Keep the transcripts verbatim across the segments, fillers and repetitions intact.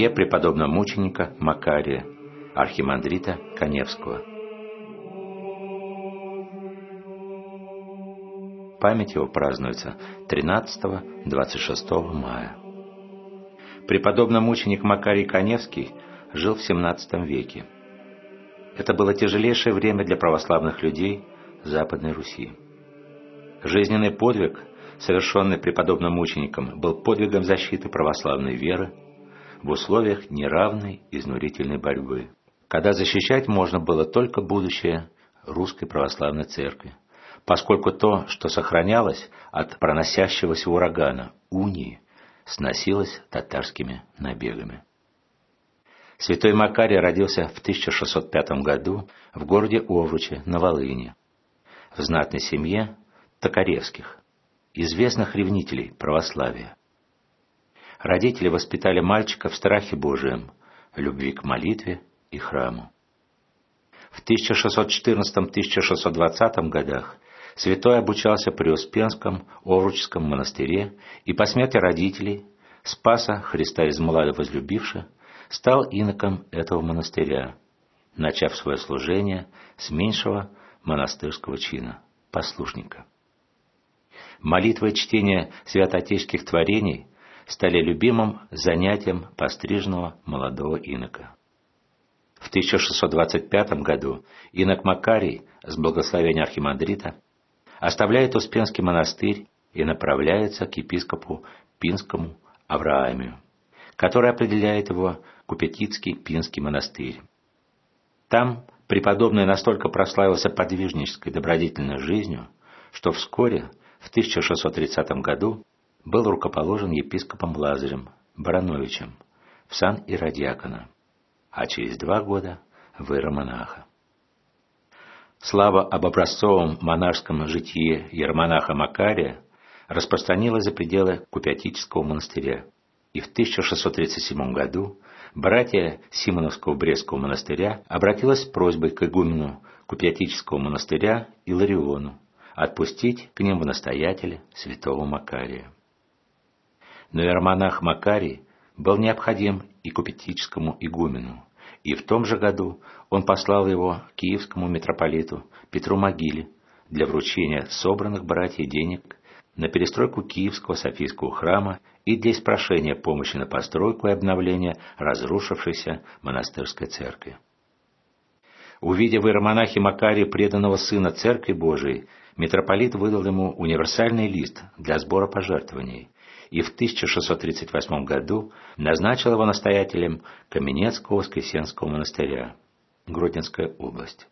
семье преподобного мученика Макария, архимандрита Каневского. Память его празднуется тринадцатого-двадцать шестого мая. Преподобный мученик Макарий Каневский жил в семнадцатом веке. Это было тяжелейшее время для православных людей Западной Руси. Жизненный подвиг, совершенный преподобным мучеником, был подвигом защиты православной веры в условиях неравной изнурительной борьбы, когда защищать можно было только будущее Русской Православной Церкви, поскольку то, что сохранялось от проносящегося урагана унии, сносилось татарскими набегами. Святой Макарий родился в тысяча шестьсот пятом году в городе Овруче на Волыни, в знатной семье Токаревских, известных ревнителей православия. Родители воспитали мальчика в страхе Божием, любви к молитве и храму. В тысяча шестьсот четырнадцатом — тысяча шестьсот двадцатом годах святой обучался при Успенском Овручском монастыре и по смерти родителей, Спаса Христа измолада возлюбивши, стал иноком этого монастыря, начав свое служение с меньшего монастырского чина – послушника. Молитва и чтение святоотеческих творений стали любимым занятием постриженного молодого инока. В тысяча шестьсот двадцать пятом году инок Макарий с благословения архимандрита оставляет Успенский монастырь и направляется к епископу Пинскому Авраамию, который определяет его Купятицкий Пинский монастырь. Там преподобный настолько прославился подвижнической добродетельной жизнью, что вскоре, в тысяча шестьсот тридцатом году, был рукоположен епископом Лазарем Барановичем в сан иродиакона, а через два года в иеромонаха. Слава об образцовом монашеском житии иеромонаха Макария распространилась за пределы Купятического монастыря, и в тысяча шестьсот тридцать седьмом году братья Симоновского Брестского монастыря обратилась с просьбой к игумену Купятического монастыря Илариону отпустить к ним в настоятеля святого Макария. Но иеромонах Макарий был необходим и Купятическому игумену, и в том же году он послал его к киевскому митрополиту Петру Могиле для вручения собранных братьей денег на перестройку Киевского Софийского храма и для испрошения помощи на постройку и обновление разрушившейся монастырской церкви. Увидев в иеромонахе Макария преданного сына Церкви Божией, митрополит выдал ему универсальный лист для сбора пожертвований и в тысяча шестьсот тридцать восьмом году назначил его настоятелем Каменецкого Воскресенского монастыря, Гродненская область.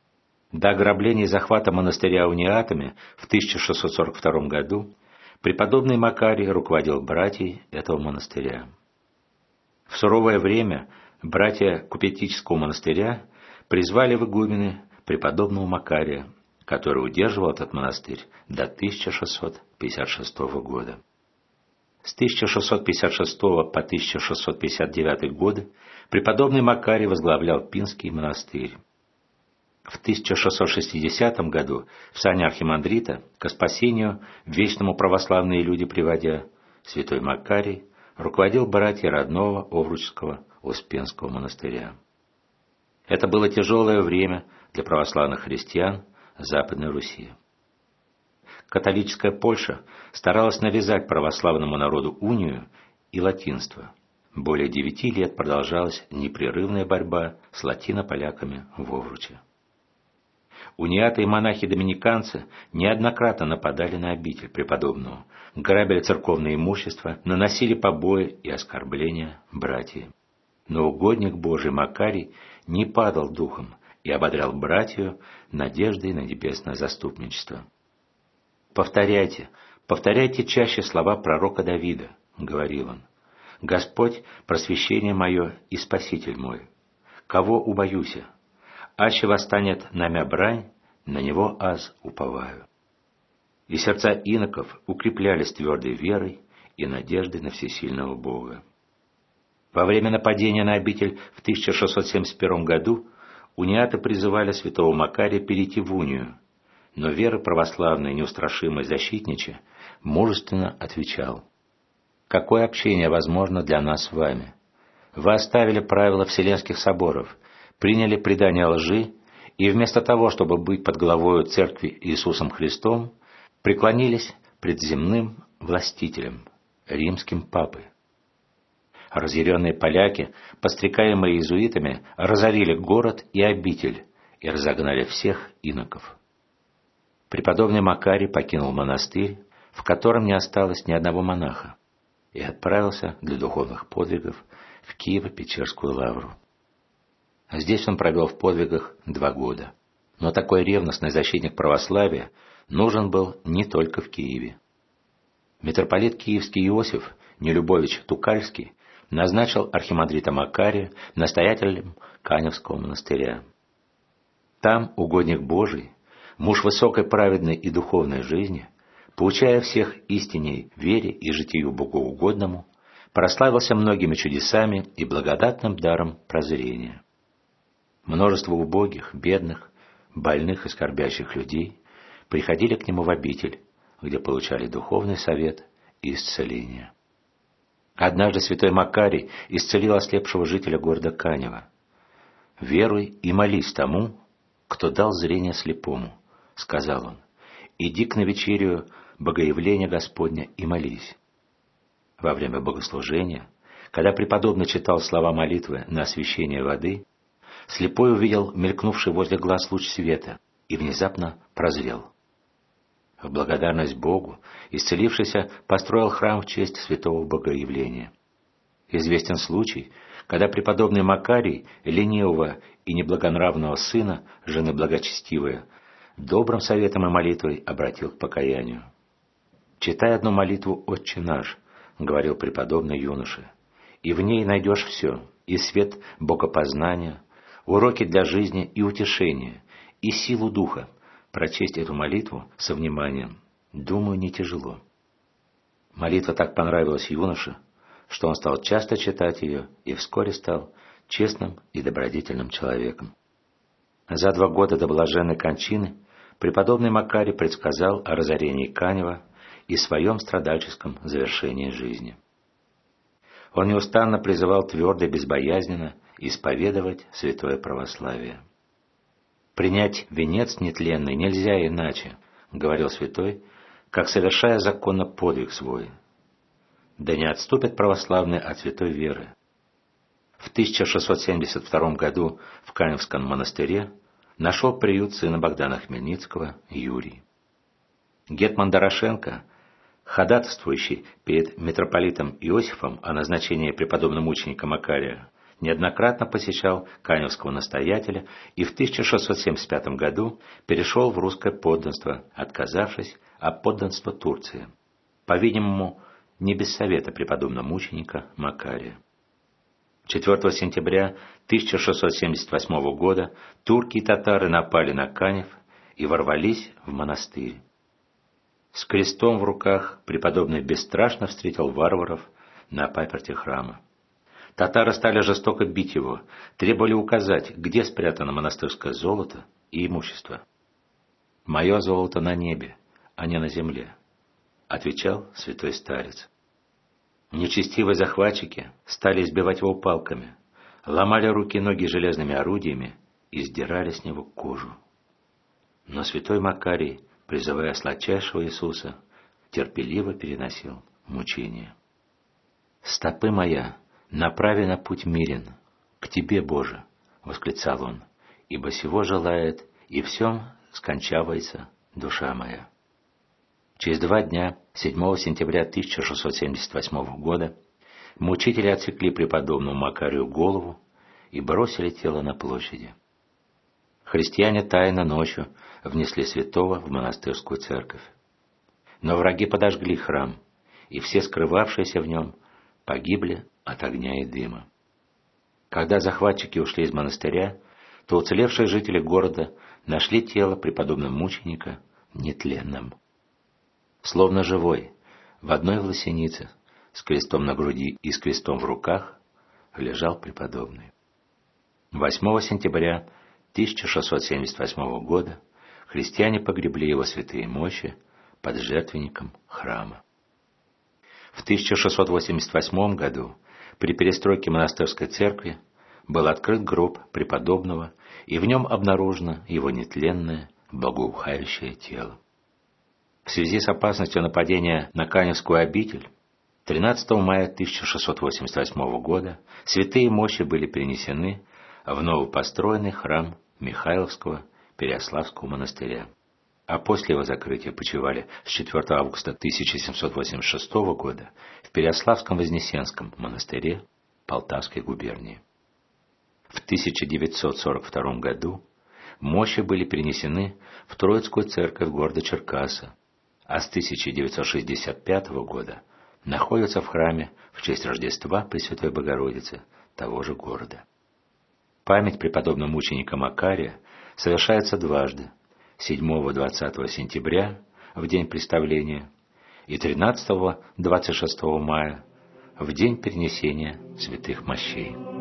До ограбления и захвата монастыря униатами в тысяча шестьсот сорок втором году преподобный Макарий руководил братьей этого монастыря. В суровое время братья Купятического монастыря призвали в игумены преподобного Макария, который удерживал этот монастырь до тысяча шестьсот пятьдесят шестого года. С тысяча шестьсот пятьдесят шестого по тысяча шестьсот пятьдесят девятый годы преподобный Макарий возглавлял Пинский монастырь. В тысяча шестьсот шестидесятом году в сане архимандрита, ко спасению вечному православные люди приводя, святой Макарий руководил братья родного Овручского Успенского монастыря. Это было тяжелое время для православных христиан Западной Руси. Католическая Польша старалась навязать православному народу унию и латинство. Более девяти лет продолжалась непрерывная борьба с латинополяками в Овруче. Униаты и монахи-доминиканцы неоднократно нападали на обитель преподобного, грабили церковное имущество, наносили побои и оскорбления братьям. Но угодник Божий Макарий не падал духом и ободрял братью надеждой на небесное заступничество. «Повторяйте, повторяйте чаще слова пророка Давида», — говорил он. «Господь — просвещение мое и спаситель мой. Кого убоюся? Аще восстанет на мя брань, на него аз уповаю». И сердца иноков укреплялись твердой верой и надеждой на всесильного Бога. Во время нападения на обитель в тысяча шестьсот семьдесят первом году униаты призывали святого Макария перейти в унию, но вера православная, неустрашимый защитниче, мужественно отвечал: «Какое общение возможно для нас с вами? Вы оставили правила Вселенских соборов, приняли предание лжи и вместо того, чтобы быть под главою Церкви Иисусом Христом, преклонились пред земным властителем, римским папой. Разъяренные поляки, подстрекаемые иезуитами, разорили город и обитель и разогнали всех иноков. Преподобный Макарий покинул монастырь, в котором не осталось ни одного монаха, и отправился для духовных подвигов в Киево-Печерскую лавру. Здесь он провел в подвигах два года. Но такой ревностный защитник православия нужен был не только в Киеве. Митрополит Киевский Иосиф Нелюбович Тукальский назначил архимандрита Макария настоятелем Каневского монастыря. Там угодник Божий, муж высокой праведной и духовной жизни, поучая всех истинней, вере и житию богоугодному, прославился многими чудесами и благодатным даром прозрения. Множество убогих, бедных, больных и скорбящих людей приходили к нему в обитель, где получали духовный совет и исцеление. Однажды святой Макарий исцелил ослепшего жителя города Канева. «Веруй и молись тому, кто дал зрение слепому», — сказал он, — «иди к навечерию Богоявления Господня и молись». Во время богослужения, когда преподобный читал слова молитвы на освящение воды, слепой увидел мелькнувший возле глаз луч света и внезапно прозрел. В благодарность Богу исцелившийся построил храм в честь святого Богоявления. Известен случай, когда преподобный Макарий ленивого и неблагонравного сына, жены благочестивой, добрым советом и молитвой обратил к покаянию. «Читай одну молитву «Отче наш», — говорил преподобный юноше, — «и в ней найдешь все, и свет богопознания, уроки для жизни и утешения, и силу духа». Прочесть эту молитву со вниманием, думаю, не тяжело. Молитва так понравилась юноше, что он стал часто читать ее и вскоре стал честным и добродетельным человеком. За два года до блаженной кончины преподобный Макарий предсказал о разорении Канева и своем страдальческом завершении жизни. Он неустанно призывал твердо и безбоязненно исповедовать святое православие. «Принять венец нетленный нельзя иначе», — говорил святой, «как совершая законно подвиг свой. Да не отступят православные от святой веры». В тысяча шестьсот семьдесят втором году в Каневском монастыре нашел приют сына Богдана Хмельницкого Юрий. Гетман Дорошенко, ходатайствующий перед митрополитом Иосифом о назначении преподобного мученика Макария, неоднократно посещал каневского настоятеля и в тысяча шестьсот семьдесят пятом году перешел в русское подданство, отказавшись от подданства Турции, по-видимому, не без совета преподобного мученика Макария. четвёртого сентября тысяча шестьсот семьдесят восьмого года турки и татары напали на Канев и ворвались в монастырь. С крестом в руках преподобный бесстрашно встретил варваров на паперти храма. Татары стали жестоко бить его, требовали указать, где спрятано монастырское золото и имущество. «Мое золото на небе, а не на земле», — отвечал святой старец. Нечестивые захватчики стали избивать его палками, ломали руки и ноги железными орудиями и сдирали с него кожу. Но святой Макарий, призывая сладчайшего Иисуса, терпеливо переносил мучения. «Стопы моя направи на путь мирен, к Тебе, Боже!» — восклицал он, «ибо сего желает, и всем скончавается душа моя». Через два дня, седьмого сентября тысяча шестьсот семьдесят восьмого года, мучители отсекли преподобному Макарию голову и бросили тело на площади. Христиане тайно ночью внесли святого в монастырскую церковь. Но враги подожгли храм, и все скрывавшиеся в нем погибли от огня и дыма. Когда захватчики ушли из монастыря, то уцелевшие жители города нашли тело преподобного мученика нетленным. Словно живой, в одной власенице, с крестом на груди и с крестом в руках, лежал преподобный. восьмого сентября тысяча шестьсот семьдесят восьмого года христиане погребли его святые мощи под жертвенником храма. В тысяча шестьсот восемьдесят восьмом году При перестройке монастырской церкви был открыт гроб преподобного, и в нем обнаружено его нетленное, благоухающее тело. В связи с опасностью нападения на Каневскую обитель тринадцатого мая тысяча шестьсот восемьдесят восьмого года святые мощи были перенесены в новопостроенный храм Михайловского Переяславского монастыря, а после его закрытия почивали с четвёртого августа тысяча семьсот восемьдесят шестого года в Переяславском Вознесенском монастыре Полтавской губернии. В тысяча девятьсот сорок втором году мощи были перенесены в Троицкую церковь города Черкассы, а с тысяча девятьсот шестьдесят пятого года находятся в храме в честь Рождества Пресвятой Богородицы того же города. Память преподобного мученика Макария совершается дважды: седьмого-двадцатого сентября в день представления и тринадцатого-двадцать шестого мая в день перенесения святых мощей.